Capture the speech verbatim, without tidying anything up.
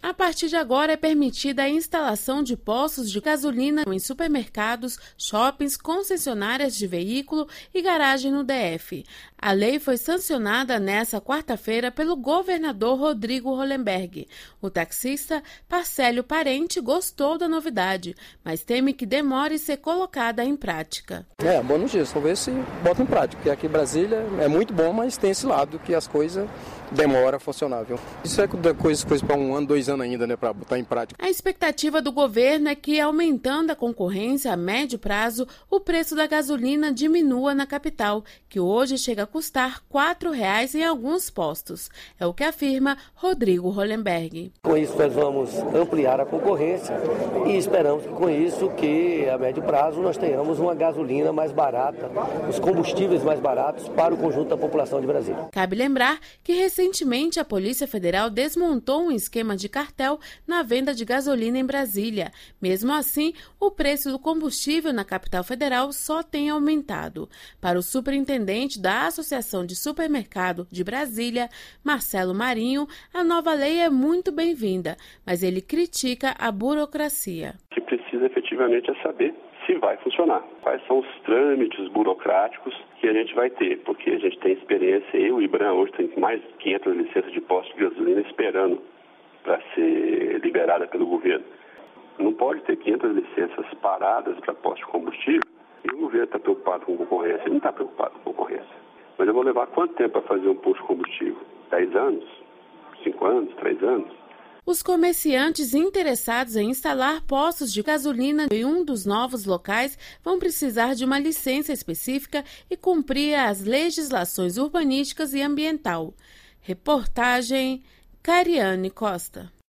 A partir de agora é permitida a instalação de postos de gasolina em supermercados, shoppings, concessionárias de veículo e garagem no D F. A lei foi sancionada nesta quarta-feira pelo governador Rodrigo Hollenberg. O taxista Parcélio Parente gostou da novidade, mas teme que demore ser colocada em prática. É, boa notícia, vamos ver se bota em prática, porque aqui em Brasília é muito bom, mas tem esse lado que as coisas demoram a funcionar, viu? Isso é coisa, coisa para um ano, dois anos ainda, né, para botar em prática. A expectativa do governo é que, aumentando a concorrência a médio prazo, o preço da gasolina diminua na capital, que hoje chega a custar quatro reais em alguns postos. É o que afirma Rodrigo Hollenberg. Com isso nós vamos ampliar a concorrência e esperamos que com isso que a médio prazo nós tenhamos uma gasolina mais barata, os combustíveis mais baratos para o conjunto da população de Brasília. Cabe lembrar que recentemente a Polícia Federal desmontou um esquema de cartel na venda de gasolina em Brasília. Mesmo assim, o preço do combustível na capital federal só tem aumentado. Para o superintendente da Associação de Supermercado de Brasília, Marcelo Marinho, a nova lei é muito bem-vinda, mas ele critica a burocracia. O que precisa efetivamente é saber se vai funcionar. Quais são os trâmites burocráticos que a gente vai ter, porque a gente tem experiência, eu e o Ibram hoje tem mais de quinhentas licenças de posto de gasolina esperando para ser liberada pelo governo. Não pode ter quinhentas licenças paradas para posto de combustível e o governo está preocupado com concorrência. Ele não está preocupado com concorrência. Mas eu vou levar quanto tempo para fazer um posto de combustível? Dez anos? Cinco anos? Três anos? Os comerciantes interessados em instalar postos de gasolina em um dos novos locais vão precisar de uma licença específica e cumprir as legislações urbanísticas e ambiental. Reportagem Cariane Costa.